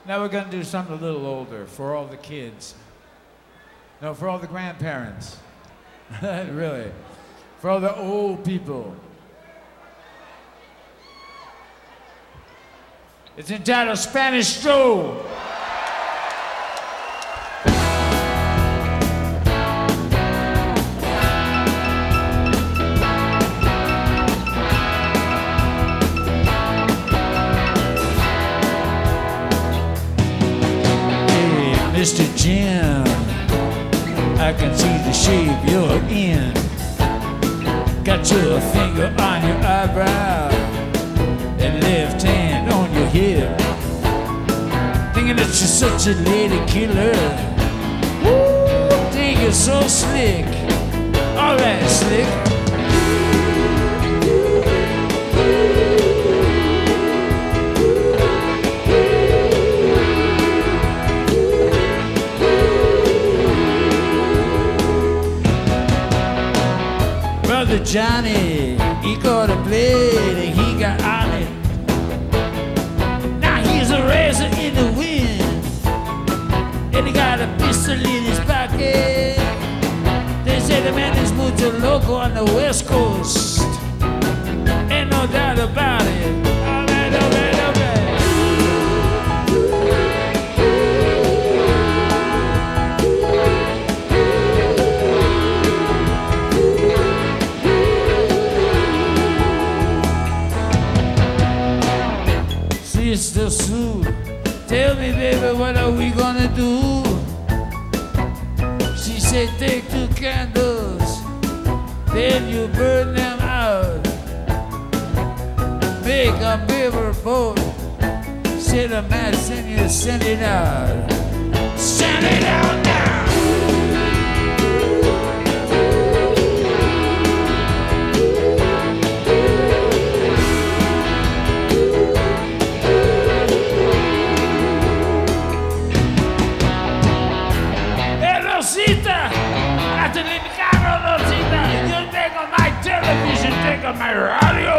Now we're gonna do something a little older for all the kids. No, for all the grandparents. Really. For all the old people. It's entitled Spanish Stroll. Mr. Jim, I can see the shape you're in. Got your finger on your eyebrow and left hand on your hip. Thinking that you're such a lady killer. Woo, think you're so slick. All right, slick. Brother Johnny, he caught a blade and he got on it. Now he's a razor in the wind, and he got a pistol in his pocket. They say the man is mucho loco on the West Coast. Ain't no doubt about it. All right, all right, all right. Sister Sue, tell me, baby, what are we gonna do? She said, take 2 candles, then you burn them out. Make a paper boat, set a match, and you send it out. Send it out now! Rosita, you take on my television, take on my radio.